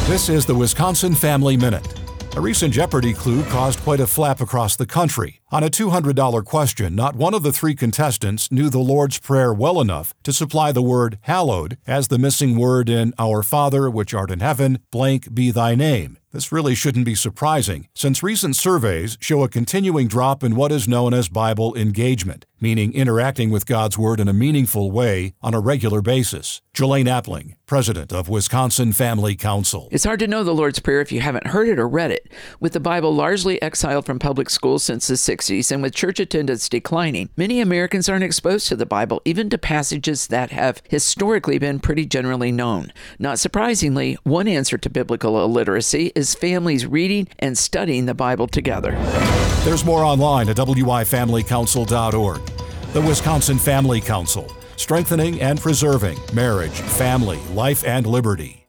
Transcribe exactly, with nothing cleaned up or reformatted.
This is the Wisconsin Family Minute. A recent Jeopardy clue caused quite a flap across the country. On a two hundred dollars question, not one of the three contestants knew the Lord's Prayer well enough to supply the word hallowed as the missing word in Our Father, which art in heaven, blank be thy name. This really shouldn't be surprising, since recent surveys show a continuing drop in what is known as Bible engagement, meaning interacting with God's Word in a meaningful way on a regular basis. Jelaine Appling, president of Wisconsin Family Council. It's hard to know the Lord's Prayer if you haven't heard it or read it. With the Bible largely exiled from public schools since the sixties and with church attendance declining, many Americans aren't exposed to the Bible, even to passages that have historically been pretty generally known. Not surprisingly, one answer to biblical illiteracy is families reading and studying the Bible together. There's more online at w i family council dot org. The Wisconsin Family Council, strengthening and preserving marriage, family, life, and liberty.